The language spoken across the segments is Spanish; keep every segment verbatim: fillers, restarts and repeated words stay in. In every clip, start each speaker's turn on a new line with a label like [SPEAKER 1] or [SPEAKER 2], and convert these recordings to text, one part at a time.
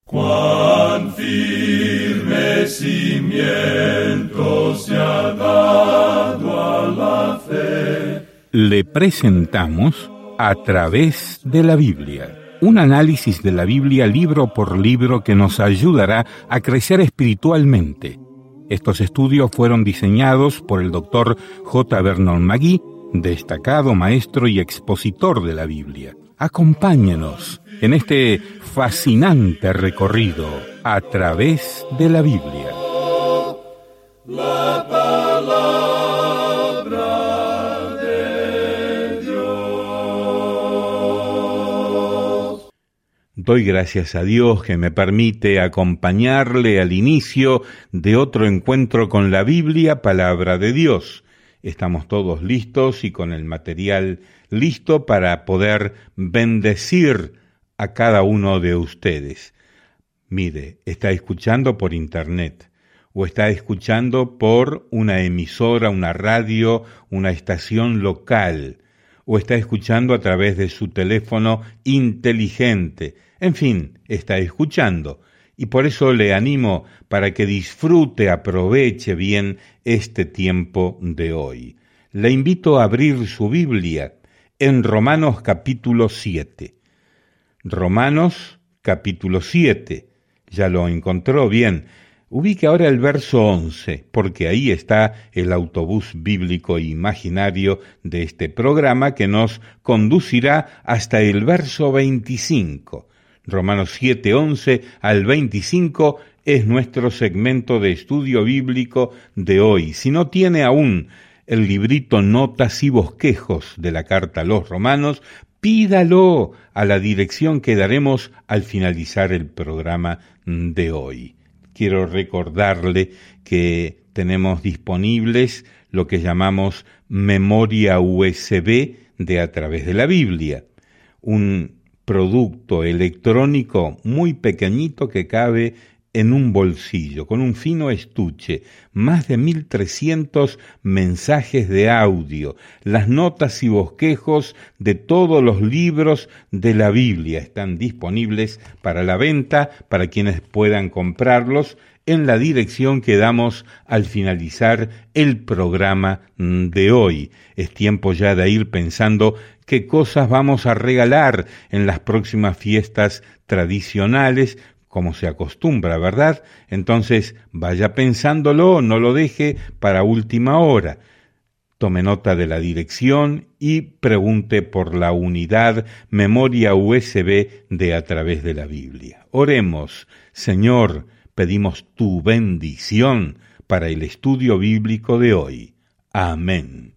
[SPEAKER 1] Cuán firme cimiento se ha dado a la fe.
[SPEAKER 2] Le presentamos A través de la Biblia, un análisis de la Biblia libro por libro que nos ayudará a crecer espiritualmente. Estos estudios fueron diseñados por el doctor J. Vernon McGee, destacado maestro y expositor de la Biblia. Acompáñenos en este fascinante recorrido a través de la Biblia.
[SPEAKER 1] La palabra de Dios.
[SPEAKER 2] Doy gracias a Dios que me permite acompañarle al inicio de otro encuentro con la Biblia, palabra de Dios. Estamos todos listos y con el material listo para poder bendecir a cada uno de ustedes. Mire, está escuchando por internet o está escuchando por una emisora, una radio, una estación local, o está escuchando a través de su teléfono inteligente. En fin, está escuchando. Y por eso le animo para que disfrute, aproveche bien este tiempo de hoy. Le invito a abrir su Biblia en Romanos capítulo siete. Romanos capítulo siete. Ya lo encontró bien. Ubique ahora el verso once, porque ahí está el autobús bíblico imaginario de este programa que nos conducirá hasta el verso veinticinco. Romanos siete, once al veinticinco es nuestro segmento de estudio bíblico de hoy. Si no tiene aún el librito Notas y Bosquejos de la carta a los Romanos, pídalo a la dirección que daremos al finalizar el programa de hoy. Quiero recordarle que tenemos disponibles lo que llamamos memoria U S B de A través de la Biblia, un producto electrónico muy pequeñito que cabe en un bolsillo, con un fino estuche, más de mil trescientos mensajes de audio, las notas y bosquejos de todos los libros de la Biblia están disponibles para la venta, para quienes puedan comprarlos, en la dirección que damos al finalizar el programa de hoy. Es tiempo ya de ir pensando qué cosas vamos a regalar en las próximas fiestas tradicionales, como se acostumbra, ¿verdad? Entonces, vaya pensándolo, no lo deje para última hora. Tome nota de la dirección y pregunte por la unidad memoria U S B de A través de la Biblia. Oremos. Señor, pedimos tu bendición para el estudio bíblico de hoy. Amén.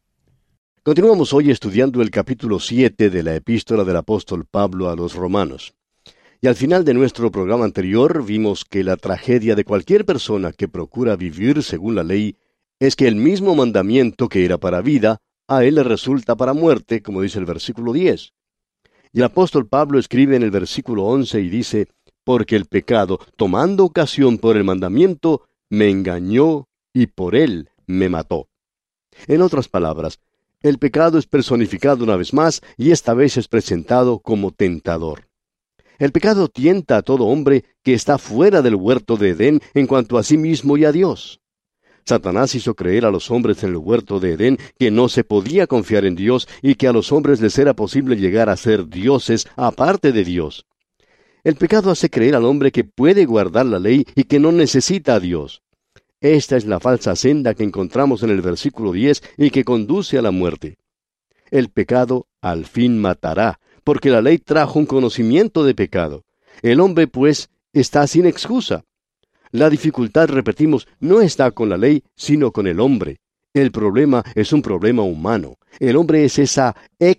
[SPEAKER 3] Continuamos hoy estudiando el capítulo siete de la epístola del apóstol Pablo a los Romanos. Y al final de nuestro programa anterior vimos que la tragedia de cualquier persona que procura vivir según la ley es que el mismo mandamiento que era para vida, a él le resulta para muerte, como dice el versículo diez. Y el apóstol Pablo escribe en el versículo once y dice, porque el pecado, tomando ocasión por el mandamiento, me engañó y por él me mató. En otras palabras, el pecado es personificado una vez más y esta vez es presentado como tentador. El pecado tienta a todo hombre que está fuera del huerto de Edén en cuanto a sí mismo y a Dios. Satanás hizo creer a los hombres en el huerto de Edén que no se podía confiar en Dios y que a los hombres les era posible llegar a ser dioses aparte de Dios. El pecado hace creer al hombre que puede guardar la ley y que no necesita a Dios. Esta es la falsa senda que encontramos en el versículo diez y que conduce a la muerte. El pecado al fin matará, porque la ley trajo un conocimiento de pecado. El hombre, pues, está sin excusa. La dificultad, repetimos, no está con la ley, sino con el hombre. El problema es un problema humano. El hombre es esa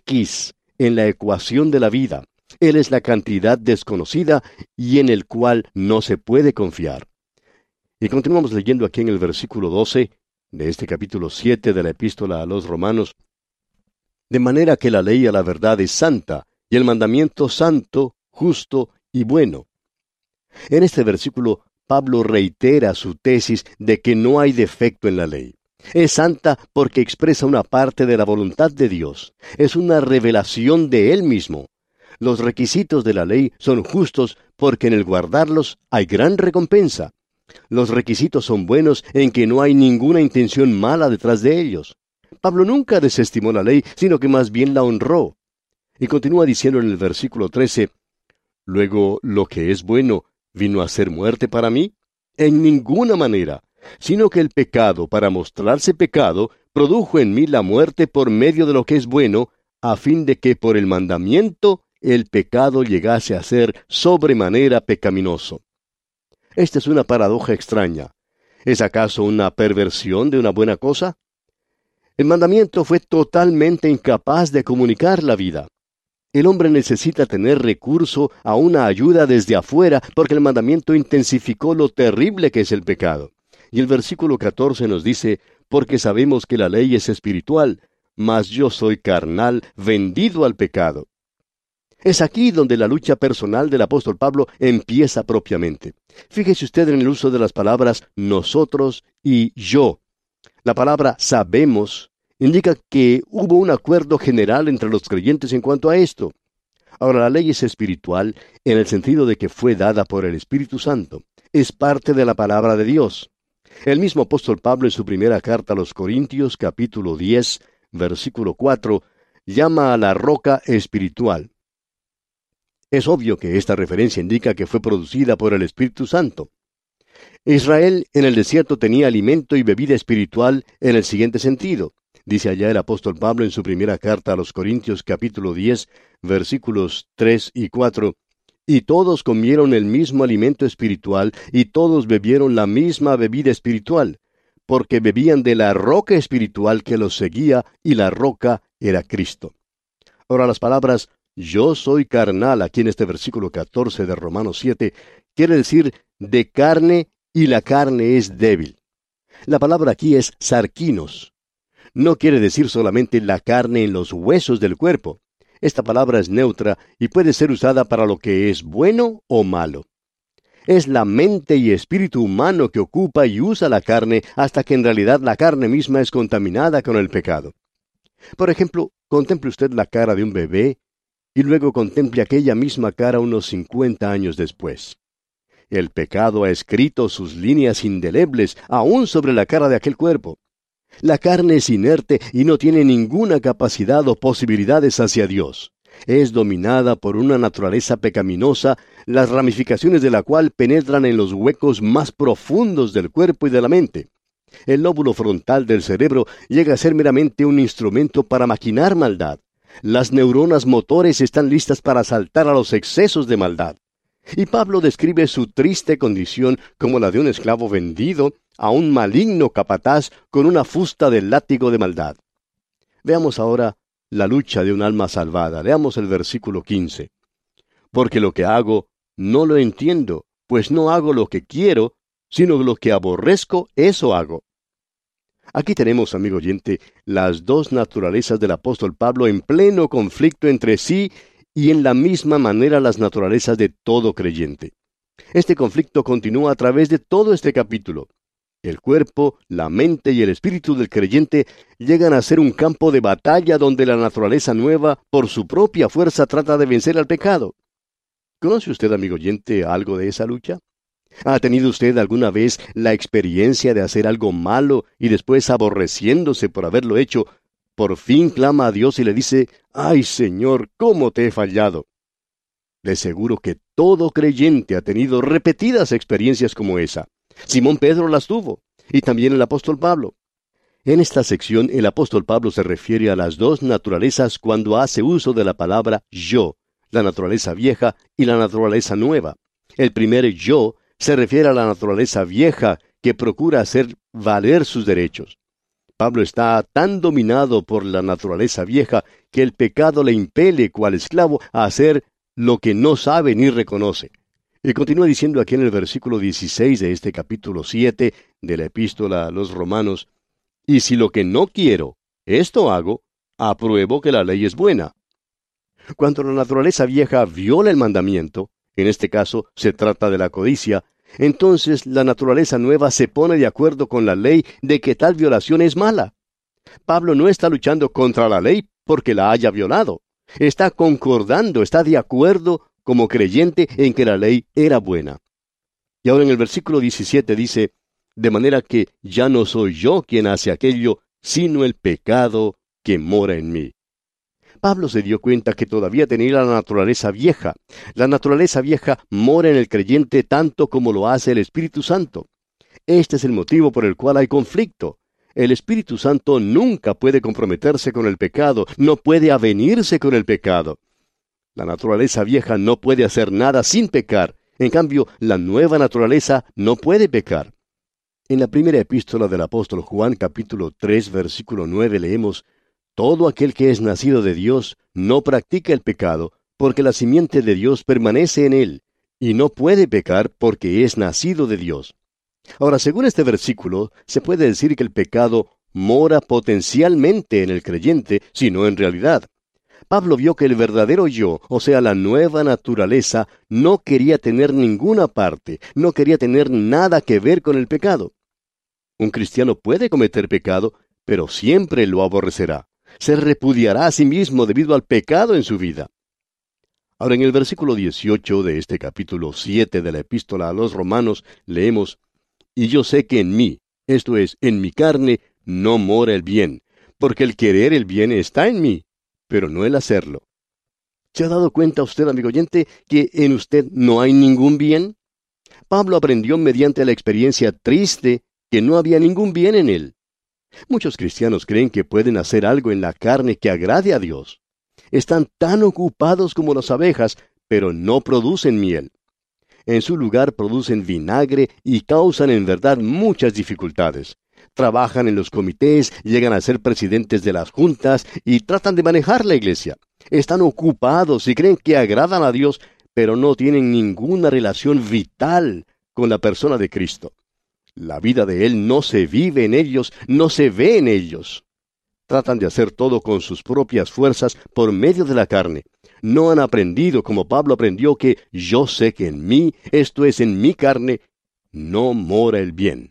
[SPEAKER 3] X en la ecuación de la vida. Él es la cantidad desconocida y en el cual no se puede confiar. Y continuamos leyendo aquí en el versículo doce de este capítulo siete de la epístola a los Romanos. De manera que la ley a la verdad es santa, y el mandamiento santo, justo y bueno. En este versículo, Pablo reitera su tesis de que no hay defecto en la ley. Es santa porque expresa una parte de la voluntad de Dios. Es una revelación de Él mismo. Los requisitos de la ley son justos porque en el guardarlos hay gran recompensa. Los requisitos son buenos en que no hay ninguna intención mala detrás de ellos. Pablo nunca desestimó la ley, sino que más bien la honró. Y continúa diciendo en el versículo trece, «Luego, lo que es bueno, ¿vino a ser muerte para mí? En ninguna manera, sino que el pecado, para mostrarse pecado, produjo en mí la muerte por medio de lo que es bueno, a fin de que por el mandamiento el pecado llegase a ser sobremanera pecaminoso». Esta es una paradoja extraña. ¿Es acaso una perversión de una buena cosa? El mandamiento fue totalmente incapaz de comunicar la vida. El hombre necesita tener recurso a una ayuda desde afuera porque el mandamiento intensificó lo terrible que es el pecado. Y el versículo catorce nos dice, «Porque sabemos que la ley es espiritual, mas yo soy carnal, vendido al pecado». Es aquí donde la lucha personal del apóstol Pablo empieza propiamente. Fíjese usted en el uso de las palabras nosotros y yo. La palabra sabemos indica que hubo un acuerdo general entre los creyentes en cuanto a esto. Ahora, la ley es espiritual en el sentido de que fue dada por el Espíritu Santo. Es parte de la palabra de Dios. El mismo apóstol Pablo en su primera carta a los Corintios, capítulo diez, versículo cuatro, llama a la roca espiritual. Es obvio que esta referencia indica que fue producida por el Espíritu Santo. Israel en el desierto tenía alimento y bebida espiritual en el siguiente sentido. Dice allá el apóstol Pablo en su primera carta a los Corintios capítulo diez, versículos tres y cuatro, «Y todos comieron el mismo alimento espiritual, y todos bebieron la misma bebida espiritual, porque bebían de la roca espiritual que los seguía, y la roca era Cristo». Ahora las palabras «yo soy carnal» aquí en este versículo catorce de Romanos siete, quiere decir de carne, y la carne es débil. La palabra aquí es sarquinos. No quiere decir solamente la carne en los huesos del cuerpo. Esta palabra es neutra y puede ser usada para lo que es bueno o malo. Es la mente y espíritu humano que ocupa y usa la carne hasta que en realidad la carne misma es contaminada con el pecado. Por ejemplo, contemple usted la cara de un bebé y luego contemple aquella misma cara unos cincuenta años después. El pecado ha escrito sus líneas indelebles aún sobre la cara de aquel cuerpo. La carne es inerte y no tiene ninguna capacidad o posibilidades hacia Dios. Es dominada por una naturaleza pecaminosa, las ramificaciones de la cual penetran en los huecos más profundos del cuerpo y de la mente. El lóbulo frontal del cerebro llega a ser meramente un instrumento para maquinar maldad. Las neuronas motores están listas para saltar a los excesos de maldad. Y Pablo describe su triste condición como la de un esclavo vendido a un maligno capataz con una fusta del látigo de maldad. Veamos ahora la lucha de un alma salvada. Leamos el versículo quince. «Porque lo que hago no lo entiendo, pues no hago lo que quiero, sino lo que aborrezco, eso hago». Aquí tenemos, amigo oyente, las dos naturalezas del apóstol Pablo en pleno conflicto entre sí y en la misma manera las naturalezas de todo creyente. Este conflicto continúa a través de todo este capítulo. El cuerpo, la mente y el espíritu del creyente llegan a ser un campo de batalla donde la naturaleza nueva, por su propia fuerza, trata de vencer al pecado. ¿Conoce usted, amigo oyente, algo de esa lucha? ¿Ha tenido usted alguna vez la experiencia de hacer algo malo y después, aborreciéndose por haberlo hecho, por fin clama a Dios y le dice, «¡Ay, Señor, cómo te he fallado!»? De seguro que todo creyente ha tenido repetidas experiencias como esa. Simón Pedro las tuvo, y también el apóstol Pablo. En esta sección, el apóstol Pablo se refiere a las dos naturalezas cuando hace uso de la palabra yo, la naturaleza vieja y la naturaleza nueva. El primer yo se refiere a la naturaleza vieja que procura hacer valer sus derechos. Pablo está tan dominado por la naturaleza vieja que el pecado le impele cual esclavo a hacer lo que no sabe ni reconoce. Y continúa diciendo aquí en el versículo dieciséis de este capítulo siete de la epístola a los Romanos, «Y si lo que no quiero, esto hago, apruebo que la ley es buena». Cuando la naturaleza vieja viola el mandamiento, en este caso se trata de la codicia, entonces la naturaleza nueva se pone de acuerdo con la ley de que tal violación es mala. Pablo no está luchando contra la ley porque la haya violado, Está concordando, está de acuerdo como creyente en que la ley era buena. Y ahora en el versículo diecisiete dice, de manera que ya no soy yo quien hace aquello, sino el pecado que mora en mí. Pablo se dio cuenta que todavía tenía la naturaleza vieja. La naturaleza vieja mora en el creyente tanto como lo hace el Espíritu Santo. Este es el motivo por el cual hay conflicto. El Espíritu Santo nunca puede comprometerse con el pecado, no puede avenirse con el pecado. La naturaleza vieja no puede hacer nada sin pecar. En cambio, la nueva naturaleza no puede pecar. En la primera epístola del apóstol Juan, capítulo tres, versículo nueve, leemos, todo aquel que es nacido de Dios no practica el pecado, porque la simiente de Dios permanece en él, y no puede pecar porque es nacido de Dios. Ahora, según este versículo, se puede decir que el pecado mora potencialmente en el creyente, sino en realidad. Pablo vio que el verdadero yo, o sea, la nueva naturaleza, no quería tener ninguna parte, no quería tener nada que ver con el pecado. Un cristiano puede cometer pecado, pero siempre lo aborrecerá. Se repudiará a sí mismo debido al pecado en su vida. Ahora en el versículo dieciocho de este capítulo siete de la epístola a los Romanos leemos, y yo sé que en mí, esto es, en mi carne, no mora el bien, porque el querer el bien está en mí, pero no el hacerlo. ¿Se ha dado cuenta usted, amigo oyente, que en usted no hay ningún bien? Pablo aprendió mediante la experiencia triste que no había ningún bien en él. Muchos cristianos creen que pueden hacer algo en la carne que agrade a Dios. Están tan ocupados como las abejas, pero no producen miel. En su lugar producen vinagre y causan en verdad muchas dificultades. Trabajan en los comités, llegan a ser presidentes de las juntas y tratan de manejar la iglesia. Están ocupados y creen que agradan a Dios, pero no tienen ninguna relación vital con la persona de Cristo. La vida de Él no se vive en ellos, no se ve en ellos. Tratan de hacer todo con sus propias fuerzas por medio de la carne. No han aprendido, como Pablo aprendió, que yo sé que en mí, esto es, en mi carne, no mora el bien.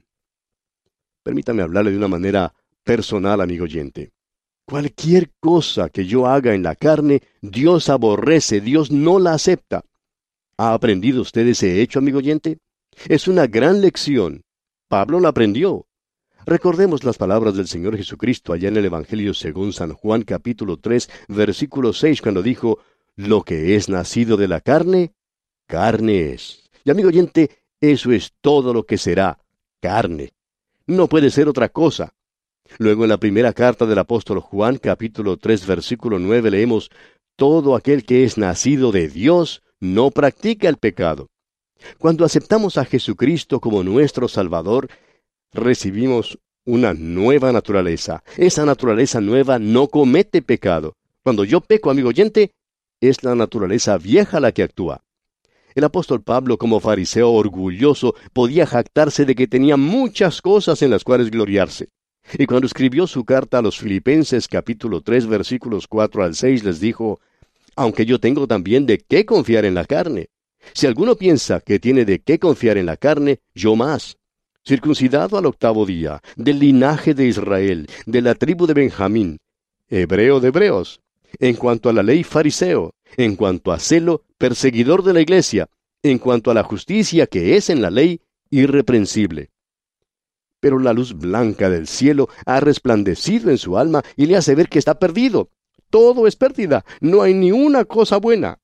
[SPEAKER 3] Permítame hablarle de una manera personal, amigo oyente. Cualquier cosa que yo haga en la carne, Dios aborrece, Dios no la acepta. ¿Ha aprendido usted ese hecho, amigo oyente? Es una gran lección. Pablo la aprendió. Recordemos las palabras del Señor Jesucristo allá en el Evangelio según San Juan capítulo tres, versículo seis, cuando dijo, lo que es nacido de la carne, carne es. Y amigo oyente, eso es todo lo que será, carne. No puede ser otra cosa. Luego en la primera carta del apóstol Juan, capítulo tres, versículo nueve, leemos, todo aquel que es nacido de Dios no practica el pecado. Cuando aceptamos a Jesucristo como nuestro Salvador, recibimos una nueva naturaleza. Esa naturaleza nueva no comete pecado. Cuando yo peco, amigo oyente, es la naturaleza vieja la que actúa. El apóstol Pablo, como fariseo orgulloso, podía jactarse de que tenía muchas cosas en las cuales gloriarse. Y cuando escribió su carta a los Filipenses, capítulo tres, versículos cuatro al seis, les dijo, aunque yo tengo también de qué confiar en la carne. Si alguno piensa que tiene de qué confiar en la carne, yo más. Circuncidado al octavo día, del linaje de Israel, de la tribu de Benjamín, hebreo de hebreos. En cuanto a la ley, fariseo. En cuanto a celo, perseguidor de la iglesia. En cuanto a la justicia que es en la ley, irreprensible. Pero la luz blanca del cielo ha resplandecido en su alma y le hace ver que está perdido. Todo es pérdida, no hay ni una cosa buena.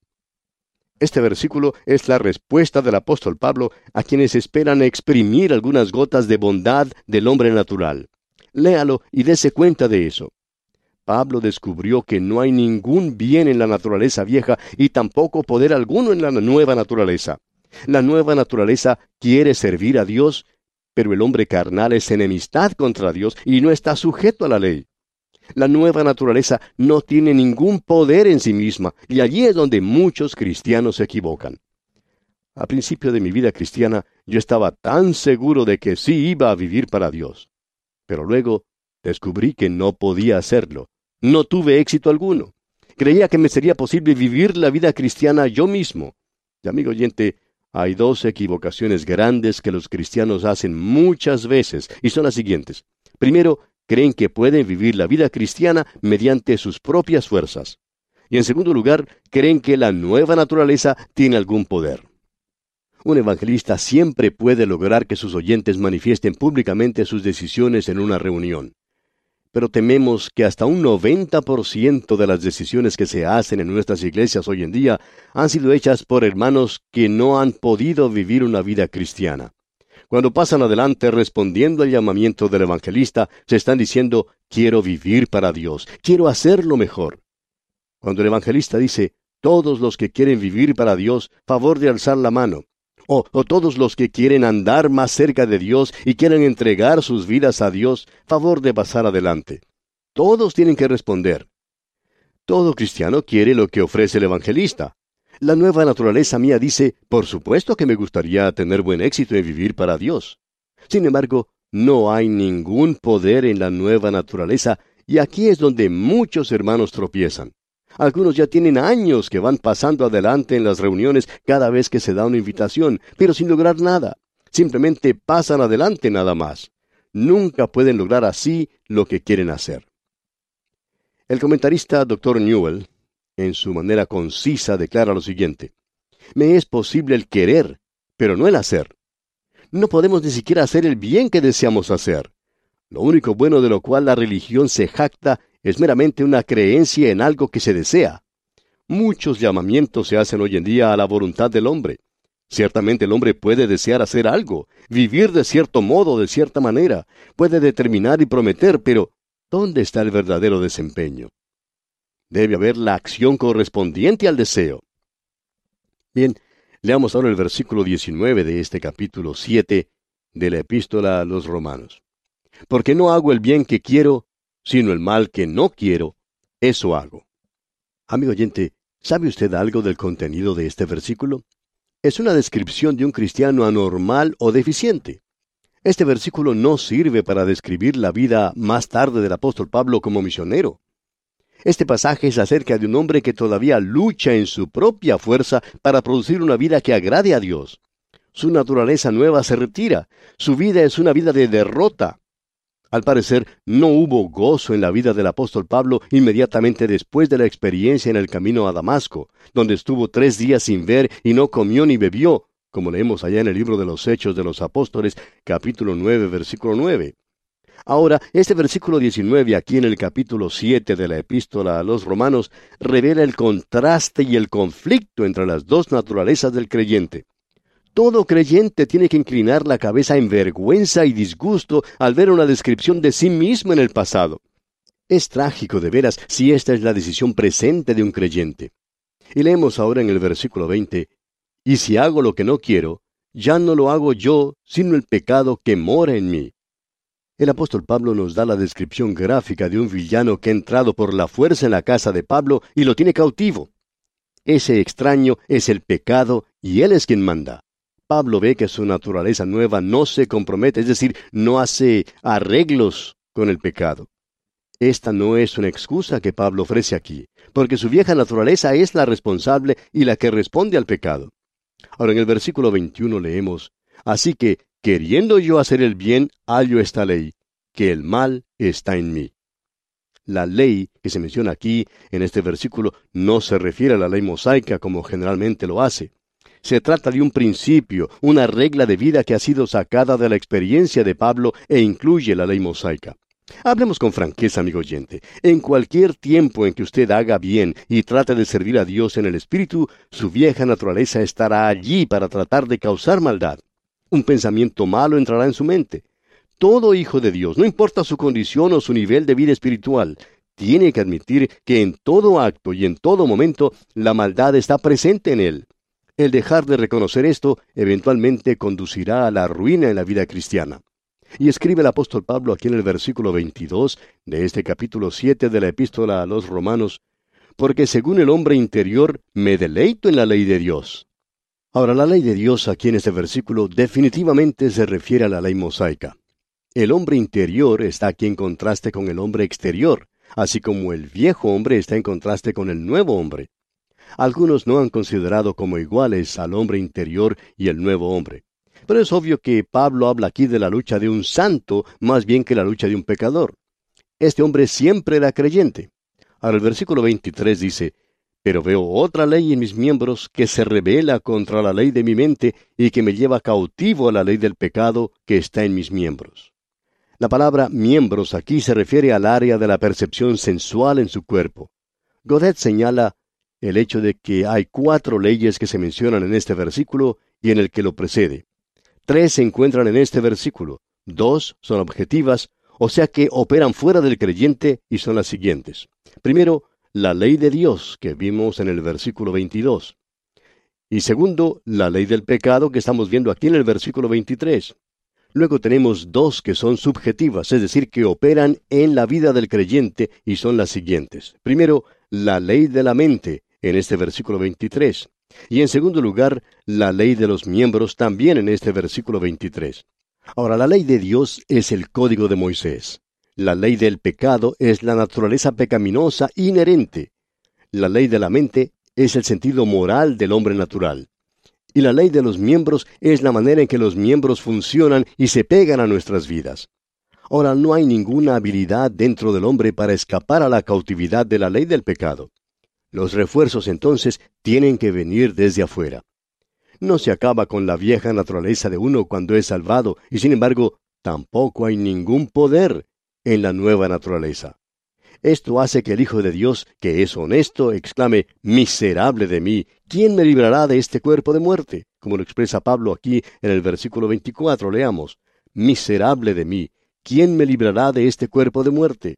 [SPEAKER 3] Este versículo es la respuesta del apóstol Pablo a quienes esperan exprimir algunas gotas de bondad del hombre natural. Léalo y dése cuenta de eso. Pablo descubrió que no hay ningún bien en la naturaleza vieja y tampoco poder alguno en la nueva naturaleza. La nueva naturaleza quiere servir a Dios, pero el hombre carnal es enemistad contra Dios y no está sujeto a la ley. La nueva naturaleza no tiene ningún poder en sí misma, y allí es donde muchos cristianos se equivocan. Al principio de mi vida cristiana, yo estaba tan seguro de que sí iba a vivir para Dios. Pero luego descubrí que no podía hacerlo. No tuve éxito alguno. Creía que me sería posible vivir la vida cristiana yo mismo. Y amigo oyente, hay dos equivocaciones grandes que los cristianos hacen muchas veces, y son las siguientes. Primero, creen que pueden vivir la vida cristiana mediante sus propias fuerzas. Y en segundo lugar, creen que la nueva naturaleza tiene algún poder. Un evangelista siempre puede lograr que sus oyentes manifiesten públicamente sus decisiones en una reunión. Pero tememos que hasta un noventa por ciento de las decisiones que se hacen en nuestras iglesias hoy en día han sido hechas por hermanos que no han podido vivir una vida cristiana. Cuando pasan adelante respondiendo al llamamiento del evangelista, se están diciendo, quiero vivir para Dios, quiero hacerlo mejor. Cuando el evangelista dice, todos los que quieren vivir para Dios, favor de alzar la mano. O, o todos los que quieren andar más cerca de Dios y quieren entregar sus vidas a Dios, favor de pasar adelante. Todos tienen que responder. Todo cristiano quiere lo que ofrece el evangelista. La nueva naturaleza mía dice, por supuesto que me gustaría tener buen éxito en vivir para Dios. Sin embargo, no hay ningún poder en la nueva naturaleza, y aquí es donde muchos hermanos tropiezan. Algunos ya tienen años que van pasando adelante en las reuniones cada vez que se da una invitación, pero sin lograr nada. Simplemente pasan adelante nada más. Nunca pueden lograr así lo que quieren hacer. El comentarista doctor Newell, en su manera concisa, declara lo siguiente: me es posible el querer, pero no el hacer. No podemos ni siquiera hacer el bien que deseamos hacer. Lo único bueno de lo cual la religión se jacta es meramente una creencia en algo que se desea. Muchos llamamientos se hacen hoy en día a la voluntad del hombre. Ciertamente el hombre puede desear hacer algo, vivir de cierto modo, de cierta manera, puede determinar y prometer, pero ¿dónde está el verdadero desempeño? Debe haber la acción correspondiente al deseo. Bien, leamos ahora el versículo diecinueve de este capítulo siete de la Epístola a los Romanos. Porque no hago el bien que quiero, sino el mal que no quiero, eso hago. Amigo oyente, ¿sabe usted algo del contenido de este versículo? Es una descripción de un cristiano anormal o deficiente. Este versículo no sirve para describir la vida más tarde del apóstol Pablo como misionero. Este pasaje es acerca de un hombre que todavía lucha en su propia fuerza para producir una vida que agrade a Dios. Su naturaleza nueva se retira. Su vida es una vida de derrota. Al parecer, no hubo gozo en la vida del apóstol Pablo inmediatamente después de la experiencia en el camino a Damasco, donde estuvo tres días sin ver y no comió ni bebió, como leemos allá en el libro de los Hechos de los Apóstoles, capítulo nueve, versículo nueve. Ahora, este versículo diecinueve aquí en el capítulo siete de la Epístola a los Romanos revela el contraste y el conflicto entre las dos naturalezas del creyente. Todo creyente tiene que inclinar la cabeza en vergüenza y disgusto al ver una descripción de sí mismo en el pasado. Es trágico de veras si esta es la decisión presente de un creyente. Y leemos ahora en el versículo veinte, «Y si hago lo que no quiero, ya no lo hago yo, sino el pecado que mora en mí». El apóstol Pablo nos da la descripción gráfica de un villano que ha entrado por la fuerza en la casa de Pablo y lo tiene cautivo. Ese extraño es el pecado y él es quien manda. Pablo ve que su naturaleza nueva no se compromete, es decir, no hace arreglos con el pecado. Esta no es una excusa que Pablo ofrece aquí, porque su vieja naturaleza es la responsable y la que responde al pecado. Ahora en el versículo veintiuno leemos, «Así que, queriendo yo hacer el bien, hallo esta ley, que el mal está en mí». La ley que se menciona aquí, en este versículo, no se refiere a la ley mosaica como generalmente lo hace. Se trata de un principio, una regla de vida que ha sido sacada de la experiencia de Pablo e incluye la ley mosaica. Hablemos con franqueza, amigo oyente. En cualquier tiempo en que usted haga bien y trate de servir a Dios en el Espíritu, su vieja naturaleza estará allí para tratar de causar maldad. Un pensamiento malo entrará en su mente. Todo hijo de Dios, no importa su condición o su nivel de vida espiritual, tiene que admitir que en todo acto y en todo momento la maldad está presente en él. El dejar de reconocer esto eventualmente conducirá a la ruina en la vida cristiana. Y escribe el apóstol Pablo aquí en el versículo veintidós de este capítulo siete de la Epístola a los Romanos, «Porque según el hombre interior me deleito en la ley de Dios». Ahora, la ley de Dios aquí en este versículo definitivamente se refiere a la ley mosaica. El hombre interior está aquí en contraste con el hombre exterior, así como el viejo hombre está en contraste con el nuevo hombre. Algunos no han considerado como iguales al hombre interior y el nuevo hombre. Pero es obvio que Pablo habla aquí de la lucha de un santo más bien que la lucha de un pecador. Este hombre siempre era creyente. Ahora el versículo veintitrés dice, Pero veo otra ley en mis miembros que se rebela contra la ley de mi mente y que me lleva cautivo a la ley del pecado que está en mis miembros. La palabra miembros aquí se refiere al área de la percepción sensual en su cuerpo. Godet señala el hecho de que hay cuatro leyes que se mencionan en este versículo y en el que lo precede. Tres se encuentran en este versículo, dos son objetivas, o sea que operan fuera del creyente y son las siguientes. Primero, la ley de Dios que vimos en el versículo veintidós. Y segundo, la ley del pecado que estamos viendo aquí en el versículo veintitrés. Luego tenemos dos que son subjetivas, es decir, que operan en la vida del creyente y son las siguientes. Primero, la ley de la mente, en este versículo veintitrés. Y en segundo lugar, la ley de los miembros también en este versículo veintitrés. Ahora, la ley de Dios es el código de Moisés. La ley del pecado es la naturaleza pecaminosa inherente. La ley de la mente es el sentido moral del hombre natural. Y la ley de los miembros es la manera en que los miembros funcionan y se pegan a nuestras vidas. Ahora, no hay ninguna habilidad dentro del hombre para escapar a la cautividad de la ley del pecado. Los refuerzos entonces tienen que venir desde afuera. No se acaba con la vieja naturaleza de uno cuando es salvado, y sin embargo, tampoco hay ningún poder en la nueva naturaleza. Esto hace que el Hijo de Dios, que es honesto, exclame, «Miserable de mí, ¿quién me librará de este cuerpo de muerte?», como lo expresa Pablo aquí en el versículo veinticuatro, leamos, «Miserable de mí, ¿quién me librará de este cuerpo de muerte?».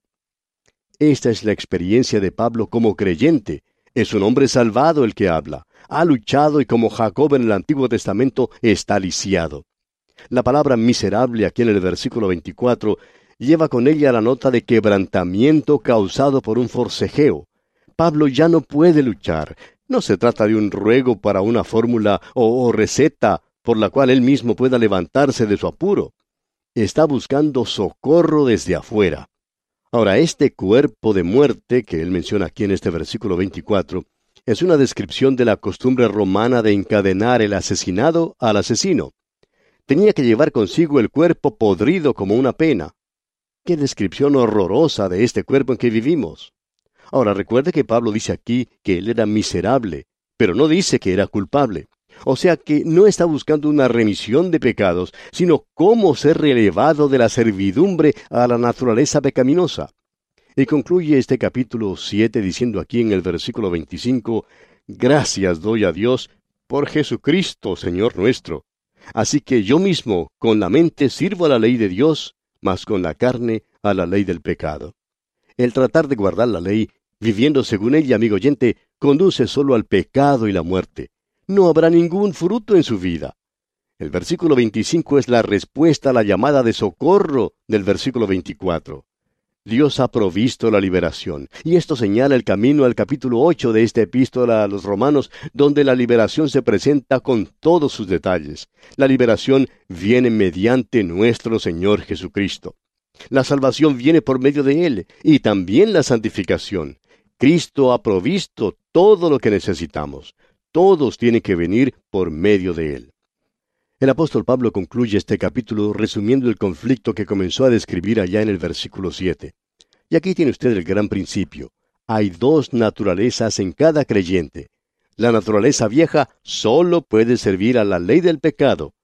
[SPEAKER 3] Esta es la experiencia de Pablo como creyente. Es un hombre salvado el que habla. Ha luchado y como Jacob en el Antiguo Testamento está lisiado. La palabra miserable aquí en el versículo veinticuatro lleva con ella la nota de quebrantamiento causado por un forcejeo. Pablo ya no puede luchar. No se trata de un ruego para una fórmula o, o receta por la cual él mismo pueda levantarse de su apuro. Está buscando socorro desde afuera. Ahora, este cuerpo de muerte que él menciona aquí en este versículo veinticuatro es una descripción de la costumbre romana de encadenar el asesinado al asesino. Tenía que llevar consigo el cuerpo podrido como una pena. ¡Qué descripción horrorosa de este cuerpo en que vivimos! Ahora, recuerde que Pablo dice aquí que él era miserable, pero no dice que era culpable. O sea que no está buscando una remisión de pecados, sino cómo ser relevado de la servidumbre a la naturaleza pecaminosa. Y concluye este capítulo siete diciendo aquí en el versículo veinticinco, «Gracias doy a Dios por Jesucristo, Señor nuestro. Así que yo mismo, con la mente sirvo a la ley de Dios, mas con la carne a la ley del pecado». El tratar de guardar la ley, viviendo según ella, amigo oyente, conduce solo al pecado y la muerte. No habrá ningún fruto en su vida. El versículo veinticinco es la respuesta a la llamada de socorro del versículo veinticuatro. Dios ha provisto la liberación, y esto señala el camino al capítulo ocho de esta epístola a los Romanos, donde la liberación se presenta con todos sus detalles. La liberación viene mediante nuestro Señor Jesucristo. La salvación viene por medio de Él, y también la santificación. Cristo ha provisto todo lo que necesitamos. Todos tienen que venir por medio de Él. El apóstol Pablo concluye este capítulo resumiendo el conflicto que comenzó a describir allá en el versículo siete. Y aquí tiene usted el gran principio. Hay dos naturalezas en cada creyente. La naturaleza vieja solo puede servir a la ley del pecado.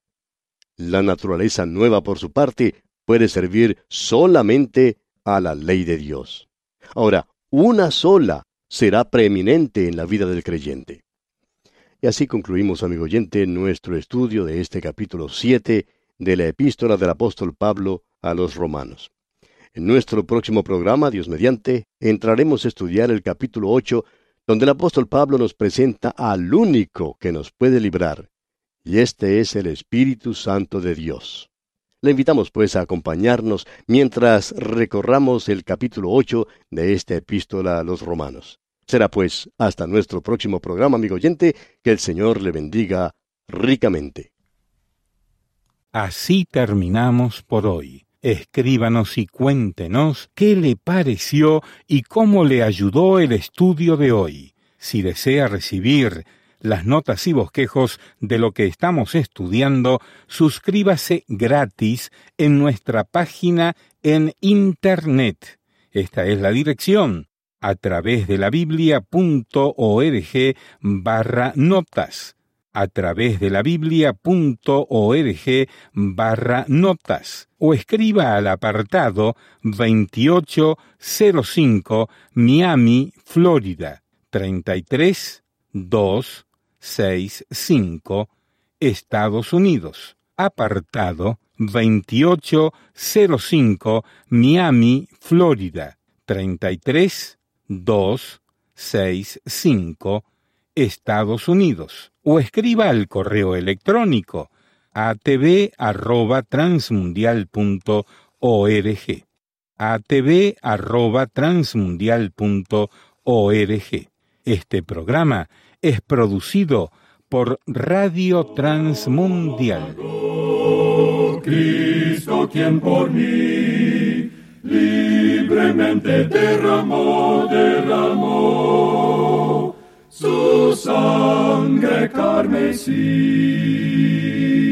[SPEAKER 3] La naturaleza nueva, por su parte, puede servir solamente a la ley de Dios. Ahora, una sola será preeminente en la vida del creyente. Y así concluimos, amigo oyente, nuestro estudio de este capítulo siete de la epístola del apóstol Pablo a los Romanos. En nuestro próximo programa, Dios mediante, entraremos a estudiar el capítulo ocho, donde el apóstol Pablo nos presenta al único que nos puede librar, y este es el Espíritu Santo de Dios. Le invitamos pues a acompañarnos mientras recorramos el capítulo ocho de esta epístola a los Romanos. Será pues hasta nuestro próximo programa, amigo oyente, que el Señor le bendiga ricamente.
[SPEAKER 2] Así terminamos por hoy. Escríbanos y cuéntenos qué le pareció y cómo le ayudó el estudio de hoy. Si desea recibir las notas y bosquejos de lo que estamos estudiando, suscríbase gratis en nuestra página en Internet. Esta es la dirección: a través de la biblia.org barra notas, a través de la biblia.org barra notas, o escriba al apartado veintiocho cero cinco Miami, Florida, treinta y tres mil doscientos sesenta y cinco, Estados Unidos. Apartado veintiocho cero cinco Miami, Florida, treinta y tres mil doscientos sesenta y cinco, Estados Unidos. O escriba al correo electrónico a t v arroba transmundial punto org, a t v arroba transmundial punto org. Este programa es producido por Radio Transmundial.
[SPEAKER 1] Oh, Cristo, quien por mí libremente derramó, derramó su sangre carmesí.